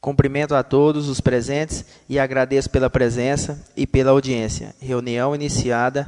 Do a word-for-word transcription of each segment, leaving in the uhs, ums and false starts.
Cumprimento a todos os presentes e agradeço pela presença e pela audiência. Reunião iniciada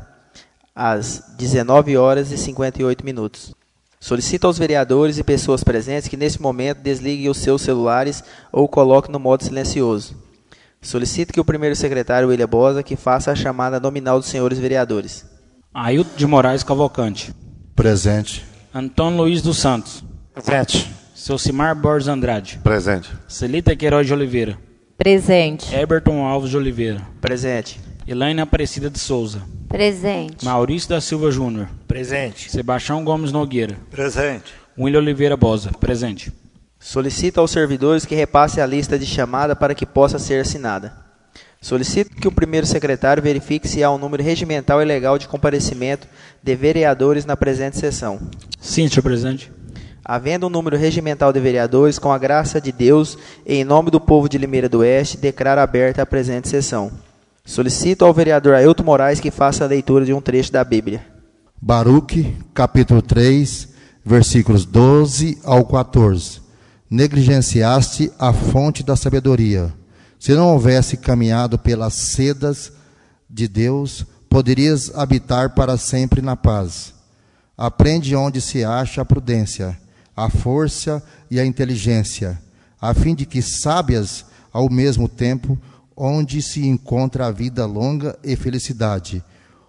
às dezenove horas e cinquenta e oito minutos. Solicito aos vereadores e pessoas presentes que, nesse momento, desliguem os seus celulares ou coloquem no modo silencioso. Solicito que o primeiro secretário, William Bosa, que faça a chamada nominal dos senhores vereadores. Ailton de Moraes Cavalcante. Presente. Antônio Luiz dos Santos. Presente. Selcimar Borges Andrade. Presente. Celita Queiroz de Oliveira. Presente. Eberton Alves de Oliveira. Presente. Elaine Aparecida de Souza. Presente. Maurício da Silva Júnior. Presente. Sebastião Gomes Nogueira. Presente. William Oliveira Bosa. Presente. Solicito aos servidores que repassem a lista de chamada para que possa ser assinada. Solicito que o primeiro secretário verifique se há um número regimental e legal de comparecimento de vereadores na presente sessão. Sim, senhor presidente. Havendo um número regimental de vereadores, com a graça de Deus, em nome do povo de Limeira do Oeste, declaro aberta a presente sessão. Solicito ao vereador Ailton Moraes que faça a leitura de um trecho da Bíblia. Baruque, capítulo três, versículos doze ao quatorze. Negligenciaste a fonte da sabedoria. Se não houvesse caminhado pelas sedas de Deus, poderias habitar para sempre na paz. Aprende onde se acha a prudência, a força e a inteligência, a fim de que sábias ao mesmo tempo onde se encontra a vida longa e felicidade,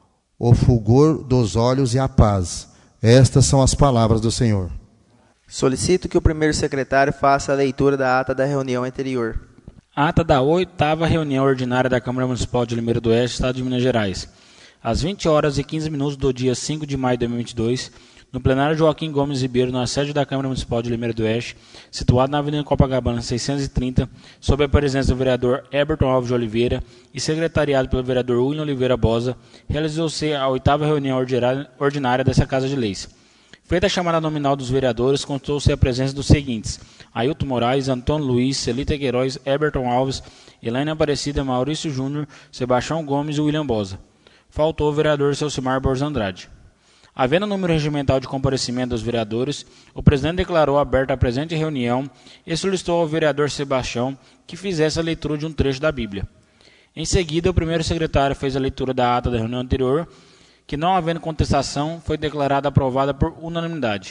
o fulgor dos olhos e a paz. Estas são as palavras do Senhor. Solicito que o primeiro secretário faça a leitura da ata da reunião anterior. Ata da oitava reunião ordinária da Câmara Municipal de Limeira do Oeste, Estado de Minas Gerais. Às vinte horas e quinze minutos do dia cinco de maio de dois mil e vinte e dois, no plenário Joaquim Gomes Ribeiro, na sede da Câmara Municipal de Limeira do Oeste, situado na Avenida Copacabana seiscentos e trinta, sob a presença do vereador Eberton Alves de Oliveira e secretariado pelo vereador William Oliveira Bosa, realizou-se a oitava reunião ordinária dessa Casa de Leis. Feita a chamada nominal dos vereadores, constou-se a presença dos seguintes: Ailton Moraes, Antônio Luiz, Celita Queiroz, Eberton Alves, Elaine Aparecida, Maurício Júnior, Sebastião Gomes e William Bosa. Faltou o vereador Selcimar Borges Andrade. Havendo número regimental de comparecimento dos vereadores, o presidente declarou aberta a presente reunião e solicitou ao vereador Sebastião que fizesse a leitura de um trecho da Bíblia. Em seguida, o primeiro secretário fez a leitura da ata da reunião anterior, que, não havendo contestação, foi declarada aprovada por unanimidade.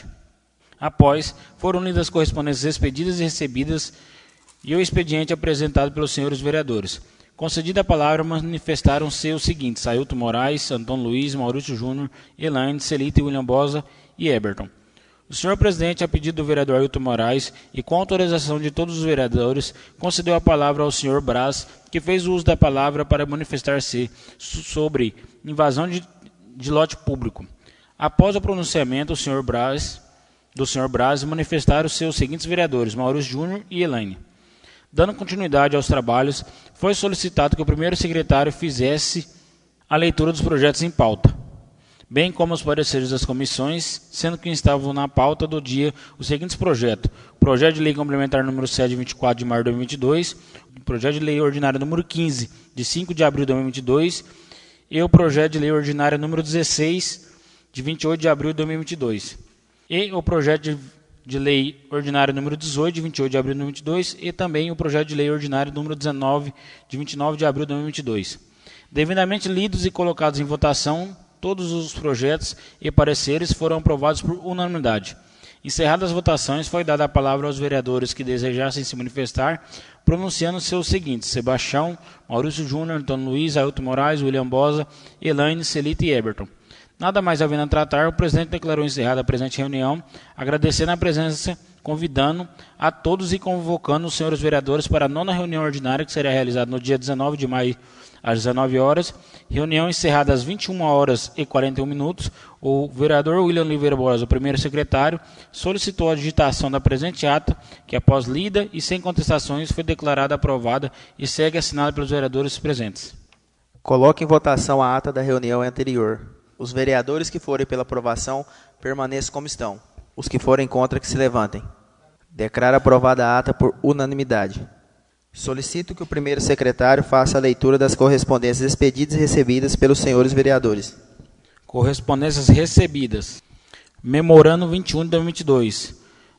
Após, foram lidas as correspondências expedidas e recebidas e o expediente apresentado pelos senhores vereadores. Concedida a palavra, manifestaram-se os seguintes: Ailton Moraes, Antônio Luiz, Maurício Júnior, Elaine, Celita, William Bosa e Eberton. O senhor presidente, a pedido do vereador Ailton Moraes e com autorização de todos os vereadores, concedeu a palavra ao senhor Braz, que fez uso da palavra para manifestar-se sobre invasão de, de lote público. Após o pronunciamento, o senhor Braz, do senhor Braz, manifestaram os seus seguintes vereadores, Maurício Júnior e Elaine. Dando continuidade aos trabalhos, foi solicitado que o primeiro secretário fizesse a leitura dos projetos em pauta, bem como os pareceres das comissões, sendo que estavam na pauta do dia os seguintes projetos: projeto de lei complementar número sete de vinte e quatro de março de dois mil e vinte e dois, projeto de lei ordinária número quinze de cinco de abril de dois mil e vinte e dois e o projeto de lei ordinária número dezesseis de vinte e oito de abril de dois mil e vinte e dois e o projeto de de lei ordinária número dezoito, de vinte e oito de abril de dois mil e vinte e dois, e também o projeto de lei ordinário número dezenove, de vinte e nove de abril de dois mil e vinte e dois. Devidamente lidos e colocados em votação, todos os projetos e pareceres foram aprovados por unanimidade. Encerradas as votações, foi dada a palavra aos vereadores que desejassem se manifestar, pronunciando-se os seguintes: Sebastião, Maurício Júnior, Antônio Luiz, Ailton Moraes, William Bosa, Elaine, Celita e Eberton. Nada mais havendo a tratar, o presidente declarou encerrada a presente reunião, agradecendo a presença, convidando a todos e convocando os senhores vereadores para a nona reunião ordinária, que será realizada no dia dezenove de maio, às dezenove horas. Reunião encerrada às vinte e uma horas e quarenta e um minutos. O vereador William Oliveira Boas, o primeiro secretário, solicitou a digitação da presente ata, que após lida e sem contestações foi declarada aprovada e segue assinada pelos vereadores presentes. Coloque em votação a ata da reunião anterior. Os vereadores que forem pela aprovação permaneçam como estão. Os que forem contra, que se levantem. Declaro aprovada a ata por unanimidade. Solicito que o primeiro secretário faça a leitura das correspondências expedidas e recebidas pelos senhores vereadores. Correspondências recebidas. Memorando vinte e um de dois mil e vinte e dois.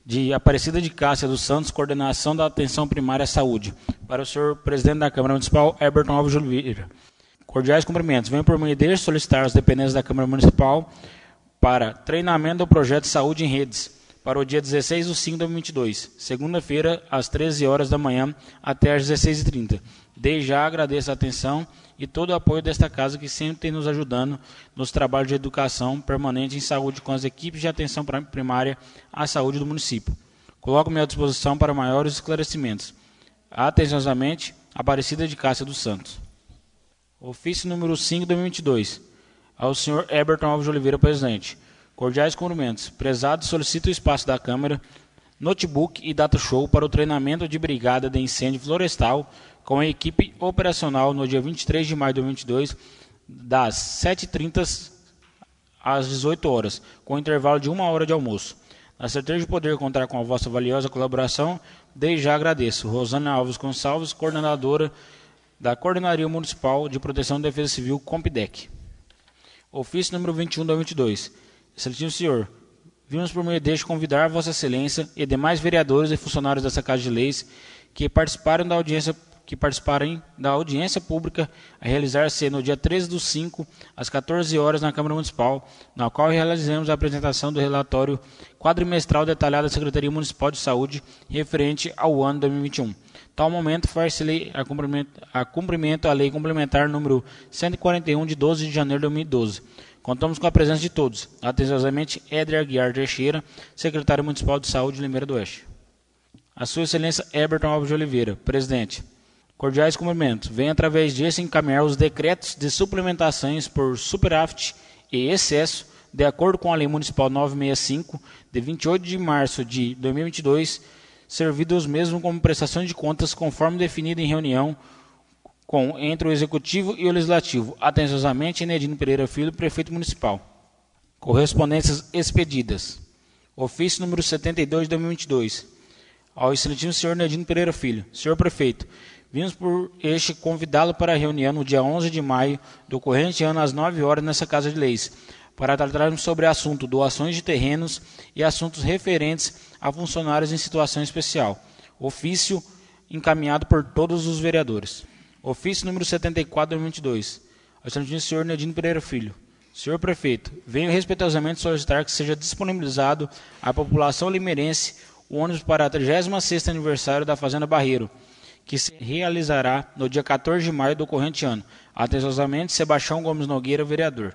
de Aparecida de Cássia dos Santos, coordenação da atenção primária à saúde. Para o senhor presidente da Câmara Municipal, Heberton Alves de Oliveira. Cordiais cumprimentos. Venho por meio deste solicitar as dependências da Câmara Municipal para treinamento do projeto Saúde em Redes, para o dia dezesseis de cinco de dois mil e vinte e dois, segunda-feira, às treze horas da manhã até às dezesseis e trinta. Desde já agradeço a atenção e todo o apoio desta casa que sempre tem nos ajudando nos trabalhos de educação permanente em saúde com as equipes de atenção primária à saúde do município. Coloco-me à disposição para maiores esclarecimentos. Atenciosamente, Aparecida de Cássia dos Santos. Ofício número cinco de dois mil e vinte e dois. Ao senhor Heberton Alves de Oliveira, presidente. Cordiais cumprimentos. Prezado, solicito o espaço da Câmara, notebook e data show para o treinamento de brigada de incêndio florestal com a equipe operacional no dia vinte e três de maio de dois mil e vinte e dois, das sete e trinta às dezoito horas, com intervalo de uma hora de almoço. Na certeza de poder contar com a vossa valiosa colaboração, desde já agradeço. Rosana Alves Gonçalves, coordenadora da Coordenaria Municipal de Proteção e Defesa Civil, Compidec. Ofício número vinte e um de dois mil e vinte e dois. Excelentíssimo senhor, vimos por meio deste convidar Vossa Excelência e demais vereadores e funcionários dessa Casa de Leis que participaram da audiência que participarem da audiência pública a realizar-se no dia treze do cinco, às quatorze horas, na Câmara Municipal, na qual realizamos a apresentação do relatório quadrimestral detalhado da Secretaria Municipal de Saúde referente ao ano dois mil e vinte e um. Tal momento faz-se a cumprimento, a cumprimento a Lei Complementar número cento e quarenta e um, de doze de janeiro de dois mil e doze. Contamos com a presença de todos. Atenciosamente, Éder Aguiar Teixeira, Secretário Municipal de Saúde de Limeira do Oeste. A Sua Excelência Heberton Alves de Oliveira, presidente. Cordiais cumprimentos. Venho através desse encaminhar os decretos de suplementações por superávit e excesso, de acordo com a Lei Municipal novecentos e sessenta e cinco, de vinte e oito de março de dois mil e vinte e dois, servido os mesmos como prestação de contas conforme definido em reunião com, entre o Executivo e o Legislativo. Atenciosamente, Enedino Pereira Filho, Prefeito Municipal. Correspondências expedidas. Ofício número setenta e dois de dois mil e vinte e dois. Ao excelentíssimo senhor Enedino Pereira Filho. Senhor Prefeito, vimos por este convidá-lo para a reunião no dia onze de maio do corrente ano às nove horas nessa Casa de Leis, para tratarmos sobre assunto doações de terrenos e assuntos referentes a funcionários em situação especial. Ofício encaminhado por todos os vereadores. Ofício número setenta e quatro de dois mil e vinte e dois. Ao excelentíssimo senhor Enedino Pereira Filho. Senhor Prefeito, venho respeitosamente solicitar que seja disponibilizado à população limeirense o ônibus para o trigésimo sexto aniversário da Fazenda Barreiro, que se realizará no dia quatorze de maio do corrente ano. Atenciosamente, Sebastião Gomes Nogueira, vereador.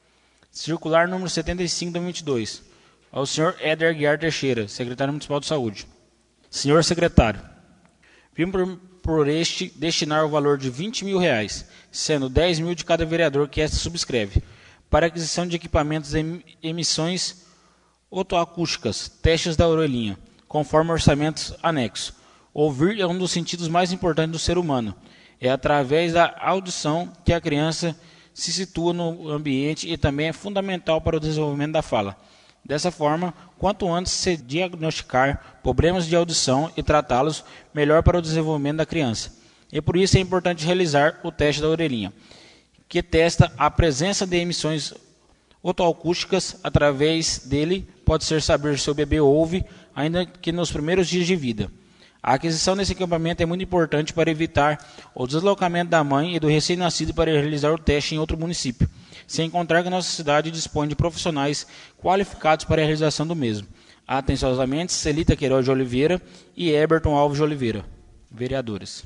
Circular número setenta e cinco de dois mil e vinte e dois. Ao senhor Éder Aguiar Teixeira, secretário municipal de saúde. Senhor secretário, vimos por, por este destinar o valor de vinte mil reais, sendo dez mil de cada vereador que esta subscreve, para aquisição de equipamentos de emissões otoacústicas, testes da orelhinha, conforme orçamentos anexos. Ouvir é um dos sentidos mais importantes do ser humano. É através da audição que a criança se situa no ambiente e também é fundamental para o desenvolvimento da fala. Dessa forma, quanto antes se diagnosticar problemas de audição e tratá-los, melhor para o desenvolvimento da criança. E por isso é importante realizar o teste da orelhinha, que testa a presença de emissões otoacústicas. Através dele, pode ser saber se o bebê ouve, ainda que nos primeiros dias de vida. A aquisição desse equipamento é muito importante para evitar o deslocamento da mãe e do recém-nascido para realizar o teste em outro município, sem encontrar que a nossa cidade dispõe de profissionais qualificados para a realização do mesmo. Atenciosamente, Celita Queiroz de Oliveira e Heberton Alves de Oliveira, vereadores.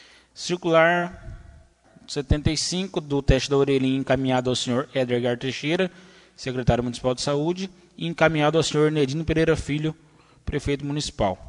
Circular setenta e cinco do teste da orelhinha encaminhado ao senhor Éder Aguiar Teixeira, secretário municipal de saúde, e encaminhado ao senhor Enedino Pereira Filho, prefeito municipal.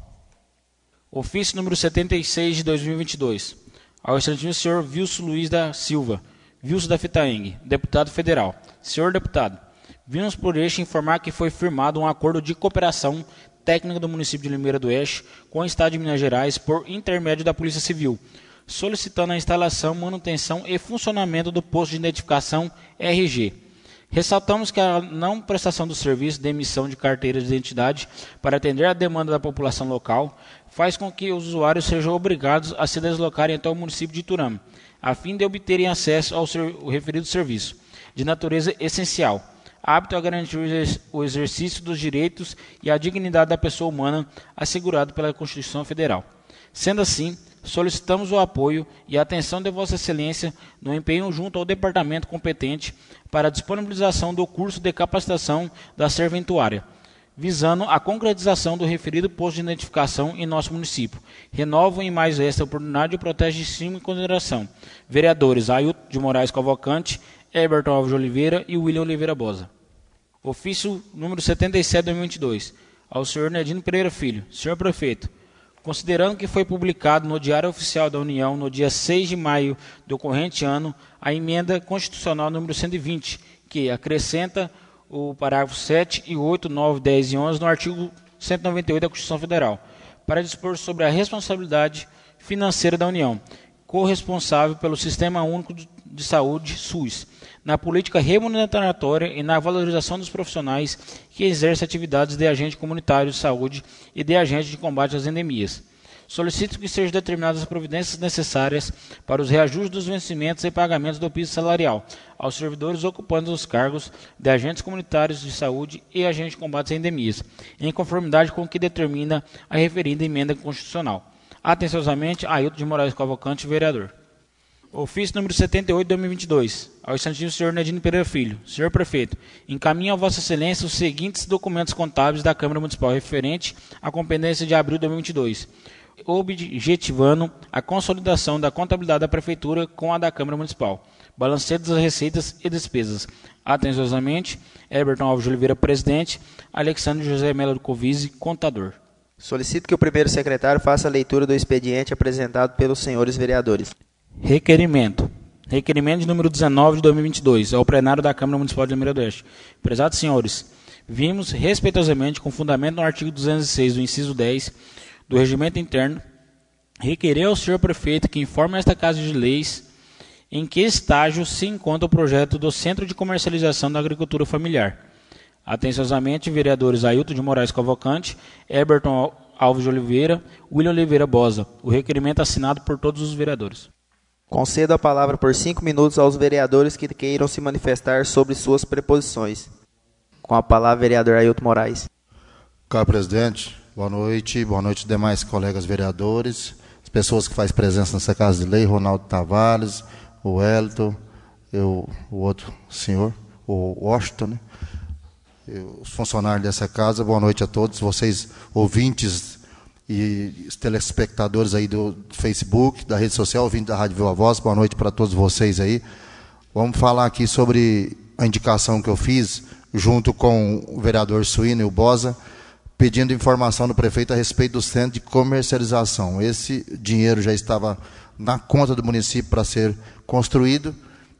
Ofício número setenta e seis de dois mil e vinte e dois. Ao excelentíssimo senhor Wilson Luiz da Silva, Wilson da Fitaeng, deputado federal. Senhor deputado, vimos por este informar que foi firmado um acordo de cooperação técnica do município de Limeira do Oeste com o Estado de Minas Gerais por intermédio da Polícia Civil, solicitando a instalação, manutenção e funcionamento do posto de identificação R G. Ressaltamos que a não prestação do serviço de emissão de carteiras de identidade para atender a demanda da população local faz com que os usuários sejam obrigados a se deslocarem até o município de Iturama, a fim de obterem acesso ao, ser, ao referido serviço, de natureza essencial. apto a garantir o exercício dos direitos e a dignidade da pessoa humana assegurado pela Constituição Federal. Sendo assim, solicitamos o apoio e a atenção de Vossa Excelência no empenho junto ao departamento competente para a disponibilização do curso de capacitação da serventuária, visando a concretização do referido posto de identificação em nosso município. Renovo em mais esta oportunidade e protege de estima e consideração. Vereadores Ailton de Moraes Cavalcante, Heberton Alves de Oliveira e William Oliveira Bosa. Ofício número setenta e sete de dois mil e vinte e dois. Ao senhor Nerdino Pereira Filho. Senhor Prefeito, considerando que foi publicado no Diário Oficial da União no dia seis de maio do corrente ano a emenda constitucional número cento e vinte, que acrescenta o parágrafo sete e oito, nove, dez e onze no artigo cento e noventa e oito da Constituição Federal, para dispor sobre a responsabilidade financeira da União, corresponsável pelo Sistema Único de Saúde, SUS, na política remuneratória e na valorização dos profissionais que exercem atividades de agente comunitário de saúde e de agente de combate às endemias. Solicito que sejam determinadas as providências necessárias para os reajustes dos vencimentos e pagamentos do piso salarial aos servidores ocupando os cargos de agentes comunitários de saúde e agentes de combate às endemias, em conformidade com o que determina a referida emenda constitucional. Atenciosamente, Ailton de Moraes Cavalcante, vereador. Ofício número setenta e oito de dois mil e vinte e dois. Ao excelentíssimo senhor Nerdino Pereira Filho. Senhor Prefeito, encaminho a Vossa Excelência os seguintes documentos contábeis da Câmara Municipal referente à competência de abril de dois mil e vinte e dois, objetivando a consolidação da contabilidade da Prefeitura com a da Câmara Municipal. Balanceio das receitas e despesas. Atenciosamente, Heberton Alves de Oliveira, presidente. Alexandre José Melo do Covise, contador. Solicito que o primeiro secretário faça a leitura do expediente apresentado pelos senhores vereadores. Requerimento. Requerimento de número dezenove de dois mil e vinte e dois, ao plenário da Câmara Municipal de Limeira do Oeste. Prezados senhores, vimos respeitosamente, com fundamento no artigo duzentos e seis do inciso dez do Regimento Interno, requerer ao senhor prefeito que informe esta Casa de Leis em que estágio se encontra o projeto do Centro de Comercialização da Agricultura Familiar. Atenciosamente, vereadores Ailton de Moraes Cavalcante, Heberton Alves de Oliveira, William Oliveira Bosa. O requerimento assinado por todos os vereadores. Concedo a palavra por cinco minutos aos vereadores que queiram se manifestar sobre suas preposições. Com a palavra, vereador Ailton Moraes. Caro presidente, boa noite. Boa noite, demais colegas vereadores, as pessoas que fazem presença nessa Casa de Lei, Ronaldo Tavares, o Wellington, eu, o outro senhor, o Washington, né? Eu, os funcionários dessa casa, boa noite a todos, vocês ouvintes e os telespectadores aí do Facebook, da rede social, ouvintes da Rádio Viva Voz, boa noite para todos vocês aí. Vamos falar aqui sobre a indicação que eu fiz, junto com o vereador Suíno e o Bosa, pedindo informação do prefeito a respeito do centro de comercialização. Esse dinheiro já estava na conta do município para ser construído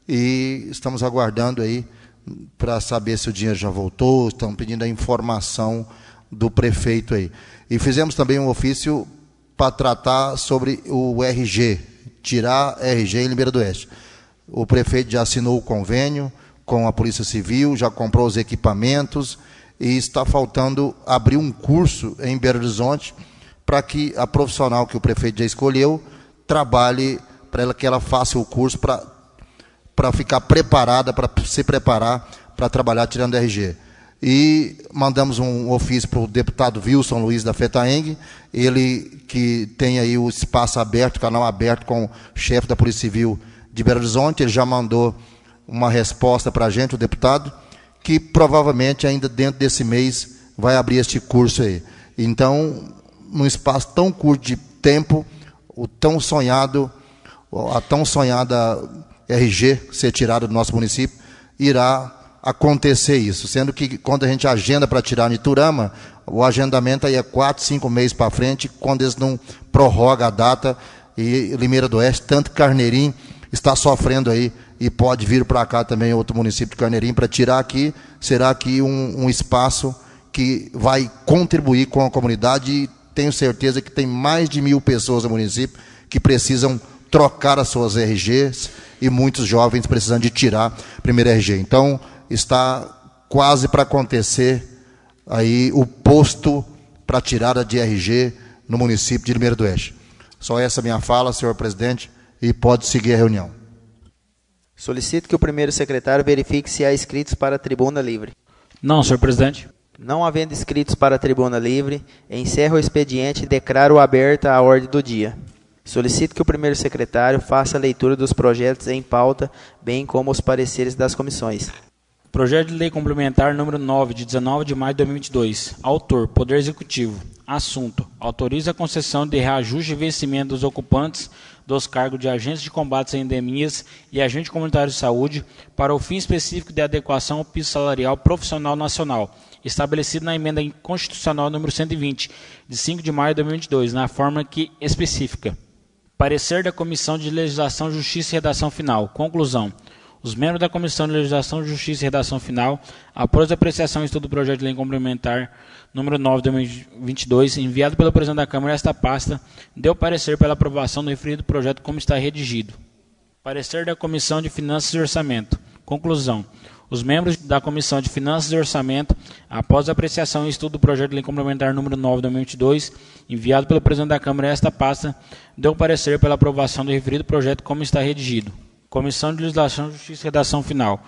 e estamos aguardando aí para saber se o dinheiro já voltou, estão pedindo a informação do prefeito aí. E fizemos também um ofício para tratar sobre o R G, tirar R G em Limeira do Oeste. O prefeito já assinou o convênio com a Polícia Civil, já comprou os equipamentos e está faltando abrir um curso em Belo Horizonte para que a profissional que o prefeito já escolheu trabalhe, para ela que ela faça o curso para para ficar preparada, para se preparar para trabalhar tirando R G. E mandamos um ofício para o deputado Wilson Luiz da FETAENG, ele que tem aí o espaço aberto, o canal aberto com o chefe da Polícia Civil de Belo Horizonte, ele já mandou uma resposta para a gente, o deputado, que provavelmente ainda dentro desse mês vai abrir este curso aí. Então, num espaço tão curto de tempo, o tão sonhado, a tão sonhada R G ser tirado do nosso município, irá acontecer isso, sendo que quando a gente agenda para tirar em Iturama, o agendamento aí é quatro, cinco meses para frente, quando eles não prorrogam a data, e Limeira do Oeste, tanto Carneirinho, está sofrendo aí, e pode vir para cá também outro município de Carneirinho, para tirar aqui, será aqui um, um espaço que vai contribuir com a comunidade, e tenho certeza que tem mais de mil pessoas no município que precisam trocar as suas R Gs, e muitos jovens precisando de tirar a primeira R G. Então, está quase para acontecer aí o posto para tirada de R G no município de Limeira do Oeste. Só essa minha fala, senhor presidente, e pode seguir a reunião. Solicito que o primeiro secretário verifique se há inscritos para a tribuna livre. Não, senhor presidente. Não havendo inscritos para a tribuna livre, encerro o expediente e declaro aberta a ordem do dia. Solicito que o primeiro secretário faça a leitura dos projetos em pauta, bem como os pareceres das comissões. Projeto de Lei Complementar número nove, de dezenove de maio de dois mil e vinte e dois. Autor, Poder Executivo. Assunto, autoriza a concessão de reajuste e vencimento dos ocupantes dos cargos de agentes de combate a endemias e agente comunitário de saúde para o fim específico de adequação ao piso salarial profissional nacional, estabelecido na emenda constitucional número cento e vinte, de cinco de maio de dois mil e vinte e dois, na forma que especifica. Parecer da Comissão de Legislação, Justiça e Redação Final. Conclusão. Os membros da Comissão de Legislação, Justiça e Redação Final, após a apreciação e estudo do projeto de lei complementar número nove de dois mil e vinte e dois, enviado pelo presidente da Câmara a esta pasta, deu parecer pela aprovação do referido projeto como está redigido. Parecer da Comissão de Finanças e Orçamento. Conclusão. Os membros da Comissão de Finanças e Orçamento, após a apreciação e estudo do projeto de lei complementar número nove de dois mil e vinte e dois, enviado pelo presidente da Câmara a esta pasta, deu parecer pela aprovação do referido projeto como está redigido. Comissão de Legislação, Justiça e Redação Final.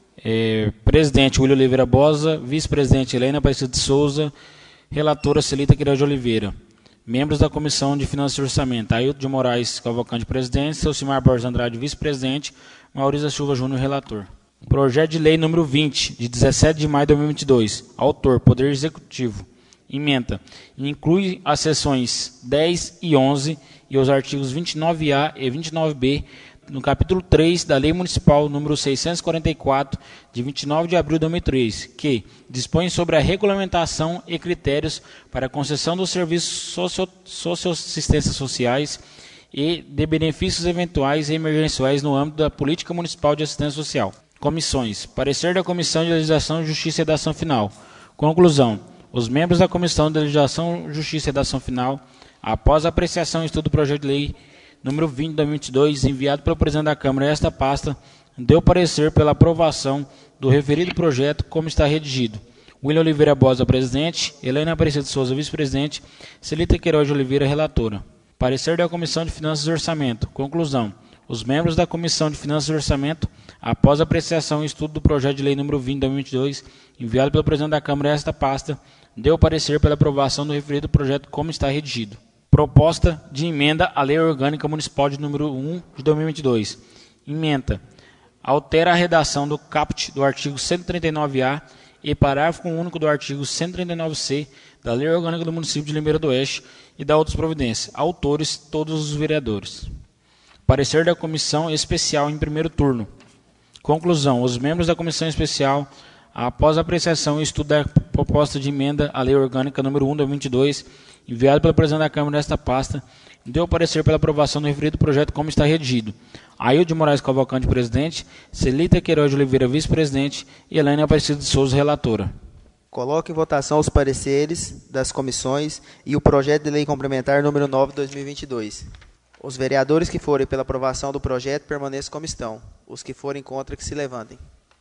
É, presidente William Oliveira Bosa, vice-presidente Helena Aparecida de Souza, relatora Celita Queiroz de Oliveira. Membros da Comissão de Finanças e Orçamento, Ailton de Moraes Cavalcante, presidente, Selcimar Borges Andrade, vice-presidente, Maurício Silva Júnior, relator. Projeto de Lei número vinte, de dezessete de maio de dois mil e vinte e dois. Autor, Poder Executivo. Ementa. Inclui as seções dez e onze e os artigos vinte e nove A e vinte e nove B no capítulo três da Lei Municipal número seiscentos e quarenta e quatro, de vinte e nove de abril de dois mil e três, que dispõe sobre a regulamentação e critérios para a concessão dos serviços socio socioassistências sociais e de benefícios eventuais e emergenciais no âmbito da Política Municipal de Assistência Social. Comissões. Parecer da Comissão de Legislação, Justiça e Redação Final. Conclusão. Os membros da Comissão de Legislação, Justiça e Redação Final, após a apreciação e estudo do projeto de lei número vinte de dois mil e vinte e dois, enviado pelo presidente da Câmara a esta pasta, deu parecer pela aprovação do referido projeto como está redigido. William Oliveira Bosa, presidente, Helena Aparecida de Souza, vice-presidente, Celita Queiroz de Oliveira, relatora. Parecer da Comissão de Finanças e Orçamento. Conclusão. Os membros da Comissão de Finanças e Orçamento, após a apreciação e estudo do projeto de lei número vinte de dois mil e vinte e dois, enviado pelo presidente da Câmara a esta pasta, deu parecer pela aprovação do referido projeto como está redigido. Proposta de emenda à Lei Orgânica Municipal de número um de dois mil e vinte e dois. Emenda. Altera a redação do caput do artigo cento e trinta e nove A e parágrafo único do artigo cento e trinta e nove C da Lei Orgânica do Município de Limeira do Oeste e da outras providências. Autores, todos os vereadores. Parecer da Comissão Especial em primeiro turno. Conclusão. Os membros da Comissão Especial, após a apreciação e estudo da proposta de emenda à Lei Orgânica número um de dois mil e vinte e dois, enviado pelo presidente da Câmara nesta pasta, deu parecer pela aprovação do referido projeto como está redigido. Ailton de Moraes Cavalcante, presidente, Celita Queiroz de Oliveira, vice-presidente, e Helena Aparecida de Souza, relatora. Coloque em votação os pareceres das comissões e o projeto de lei complementar número nove de dois mil e vinte e dois. Os vereadores que forem pela aprovação do projeto permaneçam como estão. Os que forem contra, que se levantem.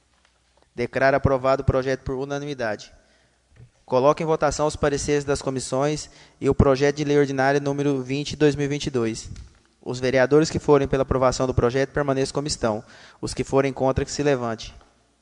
Declaro aprovado o projeto por unanimidade. Coloque em votação os pareceres das comissões e o projeto de lei ordinária número vinte de dois mil e vinte e dois. Os vereadores que forem pela aprovação do projeto permaneçam como estão. Os que forem contra, que se levante.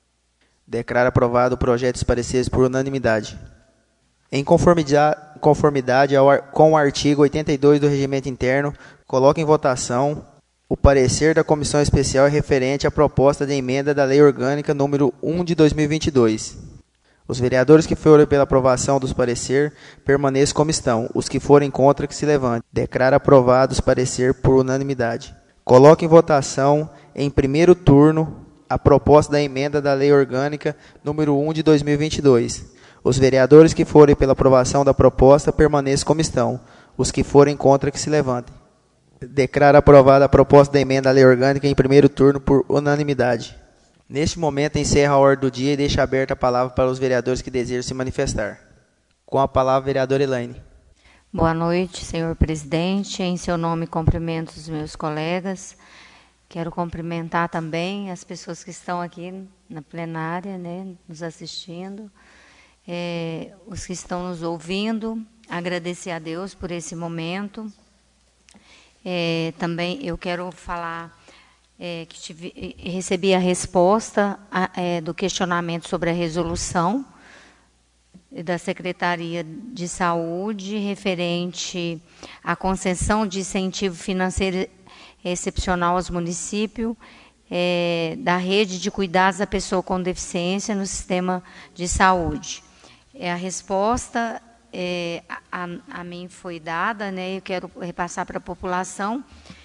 Declaro aprovado o projeto e os pareceres por unanimidade. Em conformidade, conformidade ao, com o artigo oitenta e dois do Regimento Interno, coloque em votação o parecer da Comissão Especial referente à proposta de emenda da Lei Orgânica número um de dois mil e vinte e dois. Os vereadores que forem pela aprovação dos pareceres permaneçam como estão. Os que forem contra, que se levante. Declaro aprovados parecer por unanimidade. Coloque em votação, em primeiro turno, a proposta da emenda da Lei Orgânica número um de dois mil e vinte e dois. Os vereadores que forem pela aprovação da proposta permaneçam como estão. Os que forem contra, que se levantem. Declaro aprovada a proposta da emenda à Lei Orgânica em primeiro turno por unanimidade. Neste momento, encerro a ordem do dia e deixo aberta a palavra para os vereadores que desejam se manifestar. Com a palavra, a vereadora Elaine. Boa noite, senhor presidente. Em seu nome, cumprimento os meus colegas. Quero cumprimentar também as pessoas que estão aqui na plenária, né, nos assistindo, é, os que estão nos ouvindo. Agradecer a Deus por esse momento. É, também eu quero falar é, que tive, recebi a resposta a, é, do questionamento sobre a resolução da Secretaria de Saúde referente à concessão de incentivo financeiro excepcional aos municípios é, da rede de cuidados da pessoa com deficiência no sistema de saúde. É, a resposta é, a, a mim foi dada, né, eu quero repassar para a população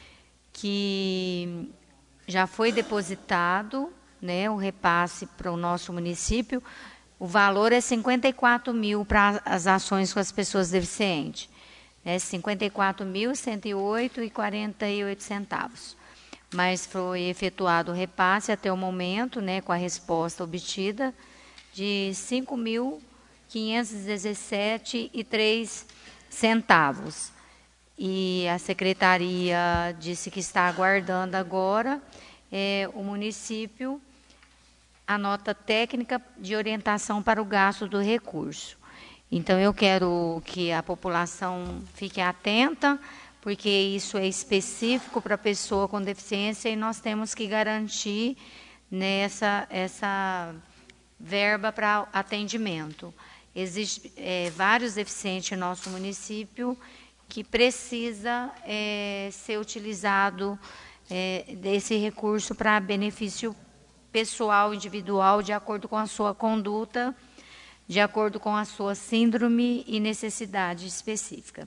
que já foi depositado, né, o repasse para o nosso município. O valor é cinquenta e quatro mil para as ações com as pessoas deficientes, né, cinquenta e quatro mil, cento e oito reais e quarenta e oito centavos. Mas foi efetuado o repasse até o momento, né, com a resposta obtida, de cinco mil quinhentos e dezessete reais e três centavos. E a secretaria disse que está aguardando agora é, o município a nota técnica de orientação para o gasto do recurso. Então, eu quero que a população fique atenta, porque isso é específico para a pessoa com deficiência e nós temos que garantir nessa essa verba para atendimento. Existem é, vários deficientes no nosso município que precisa é, ser utilizado é, desse recurso para benefício pessoal, individual, de acordo com a sua conduta, de acordo com a sua síndrome e necessidade específica.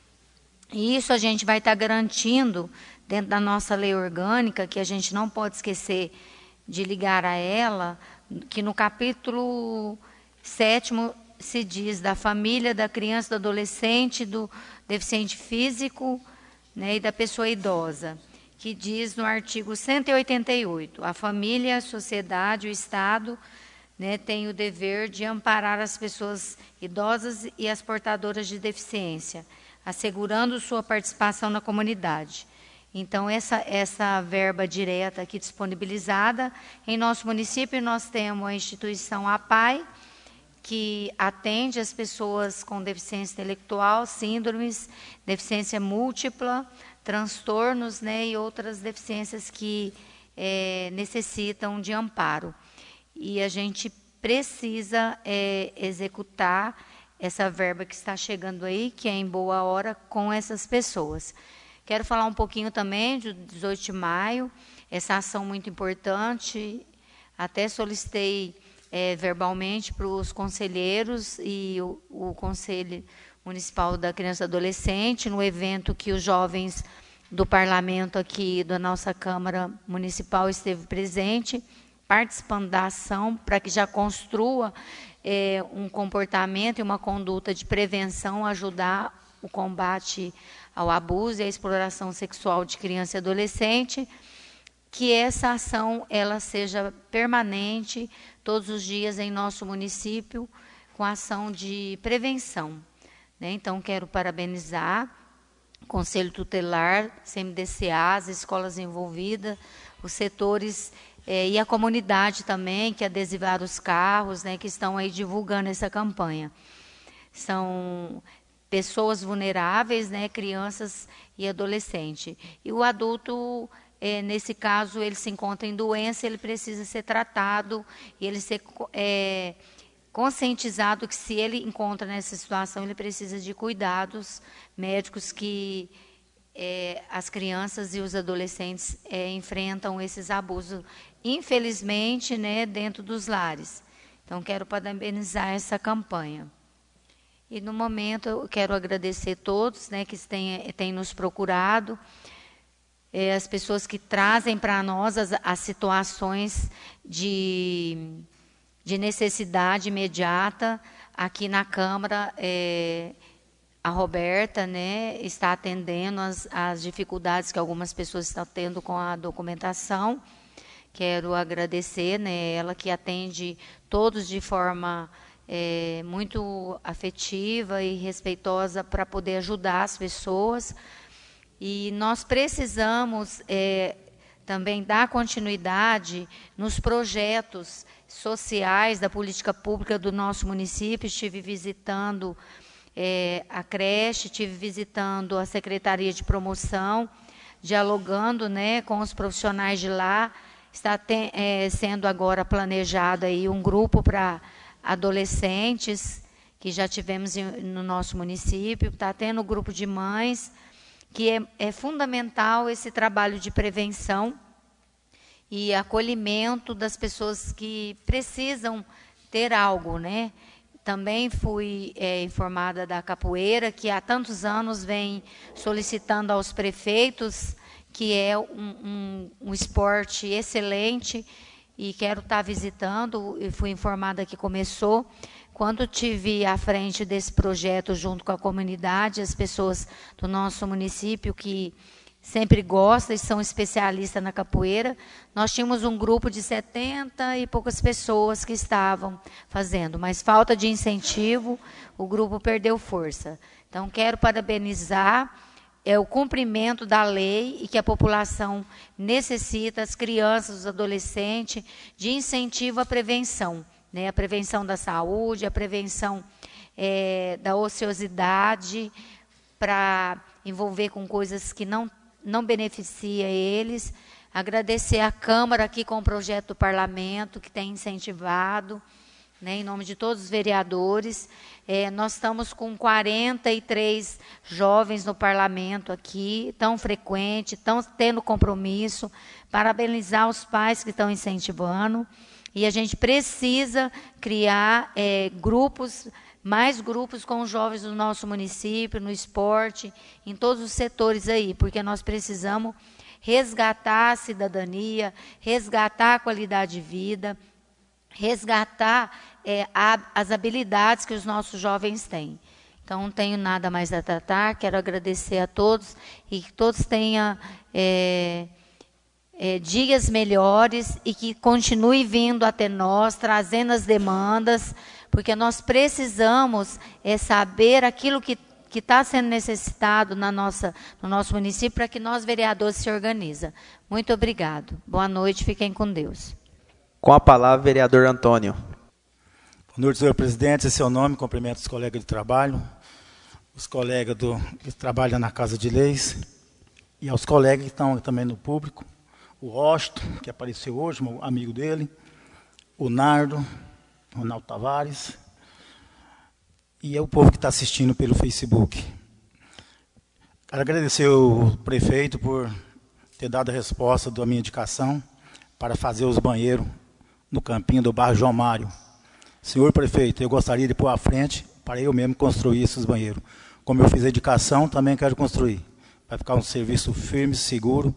E isso a gente vai estar garantindo dentro da nossa lei orgânica, que a gente não pode esquecer de ligar a ela, que no capítulo sétimo se diz da família, da criança, do adolescente, do deficiente físico, né, e da pessoa idosa, que diz no artigo cento e oitenta e oito, a família, a sociedade, o Estado, né, tem o dever de amparar as pessoas idosas e as portadoras de deficiência, assegurando sua participação na comunidade. Então, essa, essa verba direta aqui disponibilizada, em nosso município nós temos a instituição APAI, que atende as pessoas com deficiência intelectual, síndromes, deficiência múltipla, transtornos, né, e outras deficiências que é, necessitam de amparo. E a gente precisa é, executar essa verba que está chegando aí, que é em boa hora, com essas pessoas. Quero falar um pouquinho também do dezoito de maio, essa ação muito importante, até solicitei é, verbalmente para os conselheiros e o, o Conselho Municipal da Criança e Adolescente, no evento que os jovens do parlamento aqui da nossa Câmara Municipal esteve presente, participando da ação, para que já construa é, um comportamento e uma conduta de prevenção, ajudar o combate ao abuso e à exploração sexual de criança e adolescente, que essa ação ela seja permanente, todos os dias em nosso município, com ação de prevenção. Né? Então, quero parabenizar o Conselho Tutelar, C M D C A, as escolas envolvidas, os setores é, e a comunidade também, que adesivaram os carros, né, que estão aí divulgando essa campanha. São pessoas vulneráveis, né, crianças e adolescentes. E o adulto, é, nesse caso, ele se encontra em doença, ele precisa ser tratado, e ele ser é, conscientizado que, se ele encontra nessa situação, ele precisa de cuidados médicos que é, as crianças e os adolescentes é, enfrentam esses abusos, infelizmente, né, dentro dos lares. Então, quero parabenizar essa campanha. E, no momento, eu quero agradecer a todos, né, que têm, têm nos procurado, é, as pessoas que trazem para nós as, as situações de, de necessidade imediata. Aqui na Câmara, é, a Roberta, né, está atendendo as, as dificuldades que algumas pessoas estão tendo com a documentação. Quero agradecer, né, ela que atende todos de forma é, muito afetiva e respeitosa para poder ajudar as pessoas. E nós precisamos é, também dar continuidade nos projetos sociais da política pública do nosso município. Estive visitando é, a creche, estive visitando a Secretaria de Promoção, dialogando, né, com os profissionais de lá. Está te, é, sendo agora planejado aí um grupo para adolescentes, que já tivemos em, no nosso município. Está tendo um grupo de mães, que é, é fundamental esse trabalho de prevenção e acolhimento das pessoas que precisam ter algo, né? Também fui é, informada da capoeira, que há tantos anos vem solicitando aos prefeitos, que é um, um, um esporte excelente, e quero estar visitando, e fui informada que começou. Quando tive à frente desse projeto junto com a comunidade, as pessoas do nosso município que sempre gostam e são especialistas na capoeira, nós tínhamos um grupo de setenta e poucas pessoas que estavam fazendo, mas falta de incentivo, o grupo perdeu força. Então, quero parabenizar é o cumprimento da lei e que a população necessita, as crianças, os adolescentes, de incentivo à prevenção, né? A prevenção da saúde, a prevenção é, da ociosidade, para envolver com coisas que não, não beneficiam eles. Agradecer à Câmara aqui com o projeto do Parlamento, que tem incentivado, né, em nome de todos os vereadores. É, nós estamos com quarenta e três jovens no parlamento aqui, tão frequente, estão tendo compromisso. Parabenizar os pais que estão incentivando. E a gente precisa criar é, grupos, mais grupos com os jovens do nosso município, no esporte, em todos os setores aí, porque nós precisamos resgatar a cidadania, resgatar a qualidade de vida, resgatar é, a, as habilidades que os nossos jovens têm. Então, não tenho nada mais a tratar, quero agradecer a todos e que todos tenham é, é, dias melhores e que continue vindo até nós, trazendo as demandas, porque nós precisamos é, saber aquilo que que está sendo necessitado na nossa, no nosso município, para que nós, vereadores, se organizem. Muito obrigado. Boa noite, fiquem com Deus. Com a palavra, vereador Antônio. Boa noite, senhor presidente, em seu nome, cumprimento os colegas de trabalho, os colegas do, que trabalham na Casa de Leis, e aos colegas que estão também no público, o Rosto, que apareceu hoje, um amigo dele, o Nardo, Ronaldo Tavares, e é o povo que está assistindo pelo Facebook. Quero agradecer o prefeito por ter dado a resposta da minha indicação para fazer os banheiros no campinho do bairro João Mário. Senhor prefeito, eu gostaria de pôr à frente para eu mesmo construir esses banheiros. Como eu fiz a indicação, também quero construir. Vai ficar um serviço firme, seguro,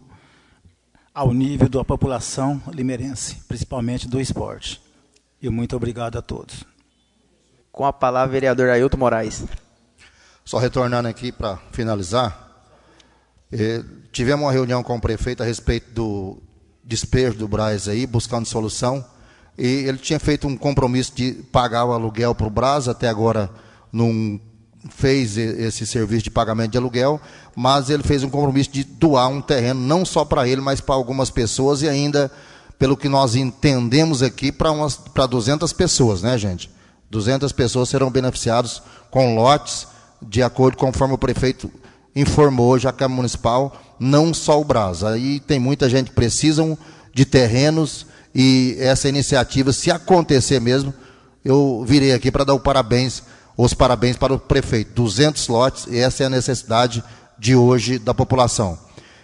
ao nível da população limeirense, principalmente do esporte. E muito obrigado a todos. Com a palavra, vereador Ailton Moraes. Só retornando aqui para finalizar, eh, tivemos uma reunião com o prefeito a respeito do despejo do Brás aí, buscando solução, e ele tinha feito um compromisso de pagar o aluguel para o Brás, até agora não fez esse serviço de pagamento de aluguel, mas ele fez um compromisso de doar um terreno, não só para ele, mas para algumas pessoas, e ainda, pelo que nós entendemos aqui, para umas, para duzentas pessoas, né, gente? duzentas pessoas serão beneficiadas com lotes, de acordo conforme o prefeito informou hoje a Câmara Municipal, não só o Brás. Aí tem muita gente que precisam de terrenos, e essa iniciativa, se acontecer mesmo, eu virei aqui para dar o parabéns, os parabéns para o prefeito. duzentos lotes, e essa é a necessidade de hoje da população.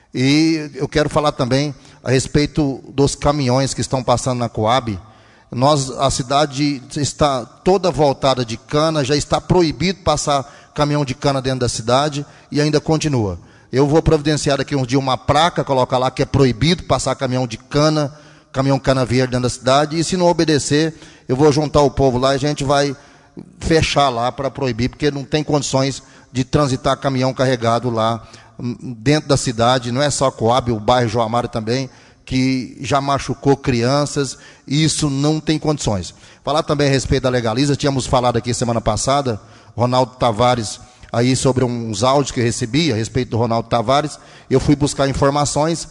E eu quero falar também a respeito dos caminhões que estão passando na Coab. Nós, a cidade está toda voltada de cana, já está proibido passar caminhão de cana dentro da cidade e ainda continua. Eu vou providenciar daqui uns dias uma placa, colocar lá que é proibido passar caminhão de cana, caminhão cana verde dentro da cidade, e se não obedecer, eu vou juntar o povo lá e a gente vai fechar lá para proibir, porque não tem condições de transitar caminhão carregado lá dentro da cidade. Não é só Coab, o bairro João Mário também, que já machucou crianças, e isso não tem condições. Falar também a respeito da Legaliza, tínhamos falado aqui semana passada, Ronaldo Tavares, aí sobre uns áudios que eu recebi a respeito do Ronaldo Tavares, eu fui buscar informações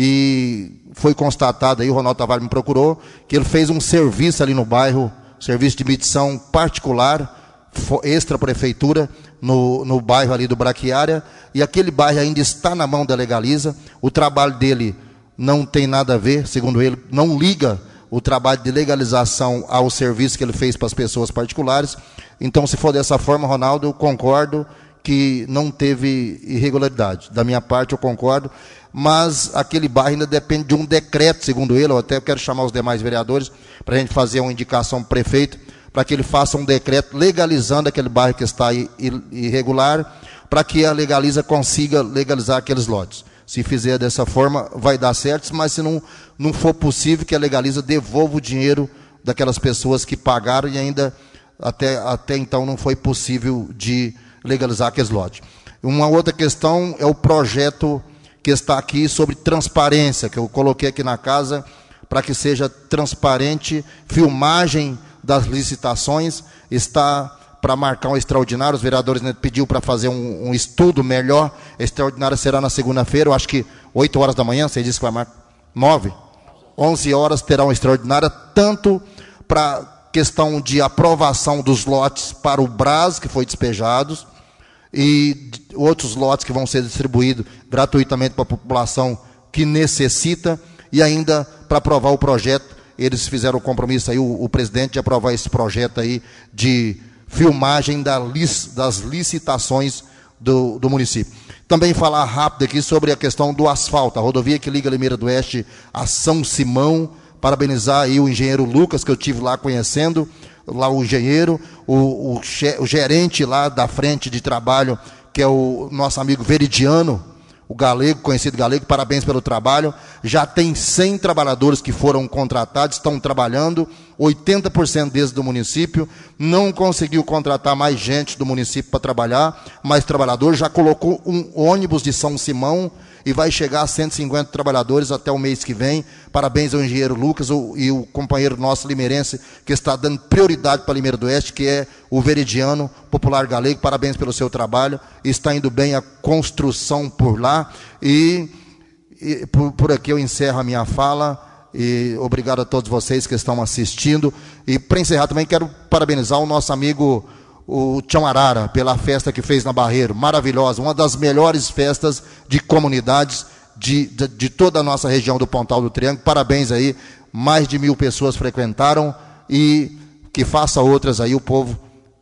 e foi constatado aí, o Ronaldo Tavares me procurou, que ele fez um serviço ali no bairro, serviço de medição particular, extra prefeitura, no, no bairro ali do Braquiária, e aquele bairro ainda está na mão da Legaliza. O trabalho dele não tem nada a ver, segundo ele, não liga o trabalho de legalização ao serviço que ele fez para as pessoas particulares. Então, se for dessa forma, Ronaldo, eu concordo que não teve irregularidade. Da minha parte, eu concordo, mas aquele bairro ainda depende de um decreto, segundo ele. Eu até quero chamar os demais vereadores para a gente fazer uma indicação para o prefeito, para que ele faça um decreto legalizando aquele bairro que está irregular, para que a Legaliza consiga legalizar aqueles lotes. Se fizer dessa forma, vai dar certo, mas se não, não for possível, que a Legaliza devolva o dinheiro daquelas pessoas que pagaram e ainda até, até então não foi possível de legalizar aqueles lotes. Uma outra questão é o projeto que está aqui sobre transparência, que eu coloquei aqui na casa, para que seja transparente, filmagem das licitações, está para marcar um extraordinário. Os vereadores, né, pediu para fazer um, um estudo melhor. Extraordinário será na segunda-feira, eu acho que oito horas da manhã, você disse que vai marcar nove, onze horas terá um extraordinário, tanto para questão de aprovação dos lotes para o Brás, que foi despejados, e outros lotes que vão ser distribuídos gratuitamente para a população que necessita, e ainda para aprovar o projeto. Eles fizeram o compromisso aí, o, o presidente, de aprovar esse projeto aí de filmagem da lic, das licitações do, do município. Também falar rápido aqui sobre a questão do asfalto, a rodovia que liga Limeira do Oeste a São Simão. Parabenizar aí o engenheiro Lucas, que eu tive lá conhecendo, lá o engenheiro, o, o, o gerente lá da frente de trabalho, que é o nosso amigo Veridiano, o galego, conhecido galego. Parabéns pelo trabalho. Já tem cem trabalhadores que foram contratados, estão trabalhando, oitenta por cento deles do município. Não conseguiu contratar mais gente do município para trabalhar, mais trabalhadores. Já colocou um ônibus de São Simão e vai chegar a cento e cinquenta trabalhadores até o mês que vem. Parabéns ao engenheiro Lucas o, e o companheiro nosso limeirense, que está dando prioridade para Limeira do Oeste, que é o Veridiano, popular galego. Parabéns pelo seu trabalho. Está indo bem a construção por lá. E, e por, por aqui eu encerro a minha fala. E obrigado a todos vocês que estão assistindo. E para encerrar também quero parabenizar o nosso amigo o Tião Arara pela festa que fez na Barreiro, maravilhosa, uma das melhores festas de comunidades de, de, de toda a nossa região do Pontal do Triângulo. Parabéns aí, mais de mil pessoas frequentaram, e que faça outras aí o povo.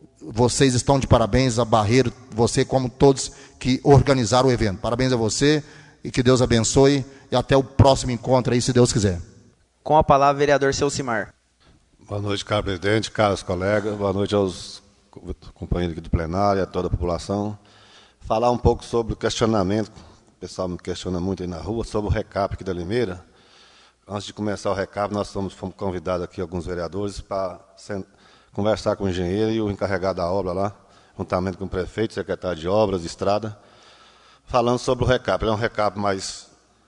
Vocês estão de parabéns, a Barreiro, você como todos que organizaram o evento. Parabéns a você e que Deus abençoe, e até o próximo encontro aí, se Deus quiser. Com a palavra, vereador Celcimar. Boa noite, caro presidente, caros colegas, boa noite aos companheiros aqui do plenário, a toda a população. Falar um pouco sobre o questionamento, o pessoal me questiona muito aí na rua, sobre o recap aqui da Limeira. Antes de começar o recap, nós fomos, fomos convidados aqui, alguns vereadores, para conversar com o engenheiro e o encarregado da obra lá, juntamente com o prefeito, secretário de obras, de estrada, falando sobre o recap. Ele é um recap mais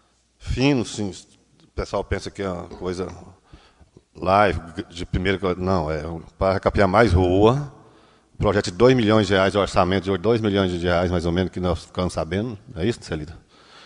fino, sim. O pessoal pensa que é uma coisa live, de primeiro, não, é para recapear mais rua. Projeto de dois milhões de reais, orçamento de dois milhões de reais, mais ou menos, que nós ficamos sabendo. É isso, Celida?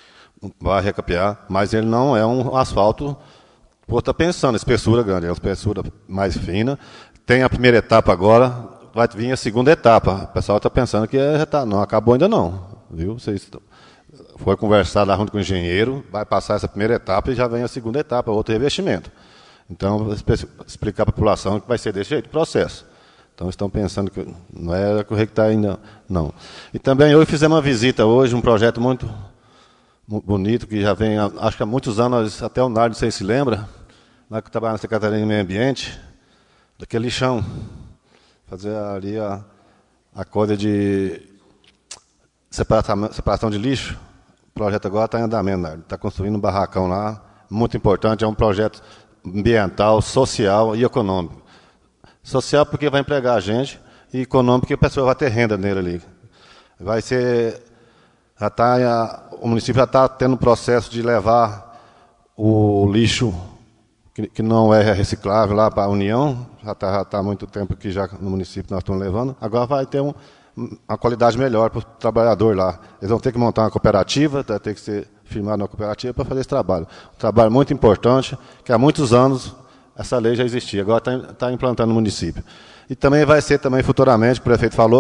Vai recapear, mas ele não é um asfalto, pô, está pensando, espessura grande, é uma espessura mais fina. Tem a primeira etapa agora, vai vir a segunda etapa. O pessoal está pensando que é, tá, não acabou ainda não, viu? Vocês, foi conversar lá junto com o engenheiro, vai passar essa primeira etapa e já vem a segunda etapa, outro revestimento. Então, explicar para a população que vai ser desse jeito o processo. Então, estão pensando que não é correto que está ainda, não. E também hoje fizemos uma visita hoje, um projeto muito, muito bonito, que já vem, acho que há muitos anos, até o Nardo, não sei se lembra, lá que eu trabalho na Secretaria de Meio Ambiente, daquele lixão, fazer ali a, a coisa de separação, separação de lixo. O projeto agora está em andamento, Nardo. Está construindo um barracão lá, muito importante, é um projeto ambiental, social e econômico. Social porque vai empregar a gente, e econômico porque a pessoa vai ter renda nele ali. Vai ser, já tá, o município já está tendo um processo de levar o lixo que, que não é reciclável lá para a União, já está já tá há muito tempo que já no município nós estamos levando, agora vai ter um, uma qualidade melhor para o trabalhador lá. Eles vão ter que montar uma cooperativa, vai ter que ser firmado na cooperativa para fazer esse trabalho. Um trabalho muito importante, que há muitos anos essa lei já existia, agora está tá implantando no município. E também vai ser, também futuramente, o prefeito falou,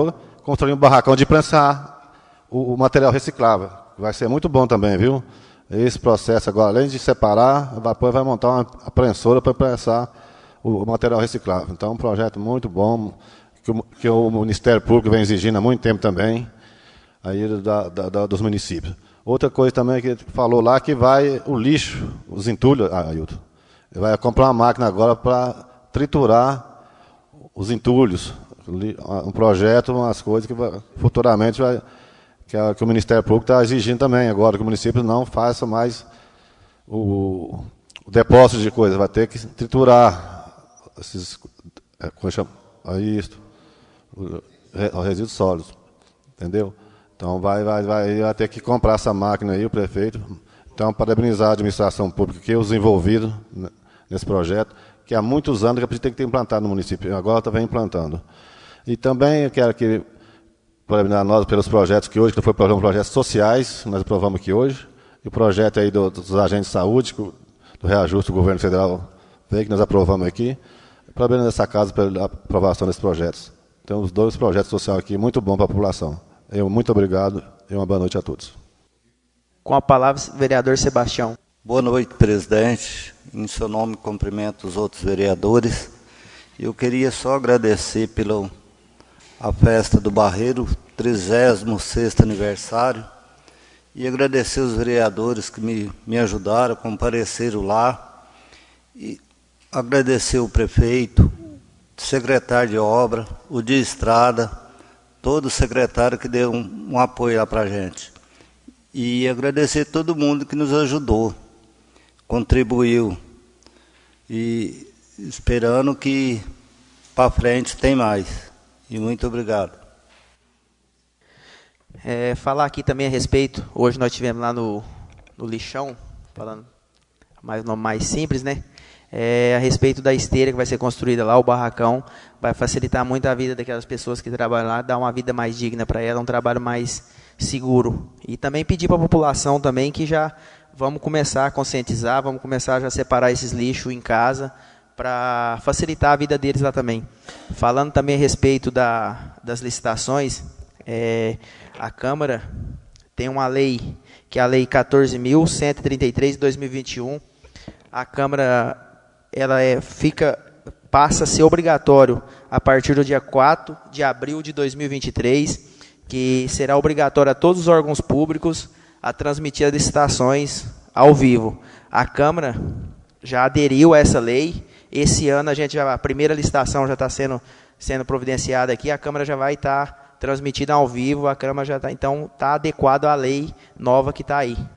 construir um barracão de prensar o, o material reciclável. Vai ser muito bom também, viu? Esse processo agora, além de separar, a Vapor vai montar uma prensora para prensar o, o material reciclável. Então, um projeto muito bom, que o, que o Ministério Público vem exigindo há muito tempo também, aí da, da, da, dos municípios. Outra coisa também que falou lá, que vai o lixo, os entulhos, ah, Ailton, vai comprar uma máquina agora para triturar os entulhos, um projeto, umas coisas que vai, futuramente vai, que, a, que o Ministério Público está exigindo também agora, que o município não faça mais o, o depósito de coisas, vai ter que triturar esses, é, como chama, isso, os resíduos sólidos, entendeu? Então, vai, vai, vai, vai ter que comprar essa máquina aí, o prefeito. Então, parabenizar a administração pública que os envolvidos nesse projeto, que há muitos anos que a gente tem que ter implantado no município, agora está implantando. E também eu quero que, parabenizar nós pelos projetos que hoje, que foi um projetos sociais, nós aprovamos aqui hoje, e o projeto aí do, dos agentes de saúde, do reajuste do governo federal, veio que nós aprovamos aqui. Parabenizar essa casa pela aprovação desses projetos. Tem os dois projetos sociais aqui, muito bom para a população. Eu, muito obrigado e uma boa noite a todos. Com a palavra, vereador Sebastião. Boa noite, presidente. Em seu nome, cumprimento os outros vereadores. Eu queria só agradecer pela a festa do Barreiro, trigésimo sexto aniversário, e agradecer os vereadores que me, me ajudaram, compareceram lá, e agradecer o prefeito, o secretário de obra, o de estrada, todo secretário que deu um, um apoio lá para a gente. E agradecer todo mundo que nos ajudou, contribuiu. E esperando que para frente tem mais. E muito obrigado. É, falar aqui também a respeito, hoje nós tivemos lá no, no lixão, falando mais nome mais simples, né? É, a respeito da esteira que vai ser construída lá, o barracão, vai facilitar muito a vida daquelas pessoas que trabalham lá, dar uma vida mais digna para ela, um trabalho mais seguro. E também pedir para a população também que já vamos começar a conscientizar, vamos começar a já separar esses lixos em casa, para facilitar a vida deles lá também. Falando também a respeito da, das licitações, é, a Câmara tem uma lei, que é a Lei quatorze mil cento e trinta e três de dois mil e vinte e um. A Câmara ela é, fica, passa a ser obrigatório a partir do dia quatro de abril de dois mil e vinte e três, que será obrigatório a todos os órgãos públicos a transmitir as licitações ao vivo. A Câmara já aderiu a essa lei. Esse ano a gente já, a primeira licitação já está sendo, sendo providenciada aqui, a Câmara já vai estar tá transmitida ao vivo, a Câmara já está, então está adequado à lei nova que está aí.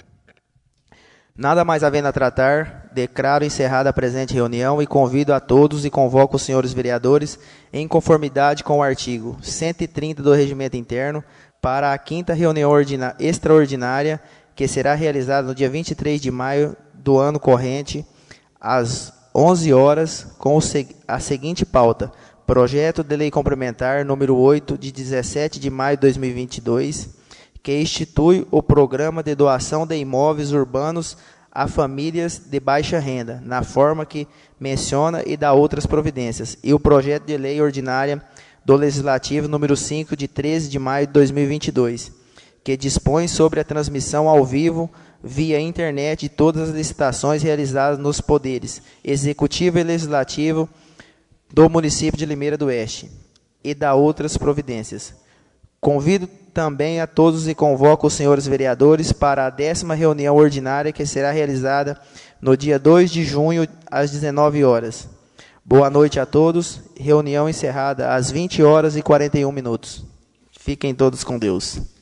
Nada mais havendo a tratar, declaro encerrada a presente reunião e convido a todos e convoco os senhores vereadores, em conformidade com o artigo cento e trinta do Regimento Interno, para a quinta reunião extraordinária, que será realizada no dia vinte e três de maio do ano corrente, às onze horas, com a seguinte pauta: Projeto de Lei Complementar número oito, de dezessete de maio de dois mil e vinte e dois, que institui o Programa de Doação de Imóveis Urbanos a Famílias de Baixa Renda, na forma que menciona, e dá outras providências, e o Projeto de Lei Ordinária do Legislativo número cinco, de treze de maio de dois mil e vinte e dois, que dispõe sobre a transmissão ao vivo via internet de todas as licitações realizadas nos poderes executivo e legislativo do município de Limeira do Oeste, e dá outras providências. Convido também a todos e convoco os senhores vereadores para a décima reunião ordinária, que será realizada no dia dois de junho, às dezenove horas. Boa noite a todos. Reunião encerrada às vinte horas e quarenta e um minutos. Fiquem todos com Deus.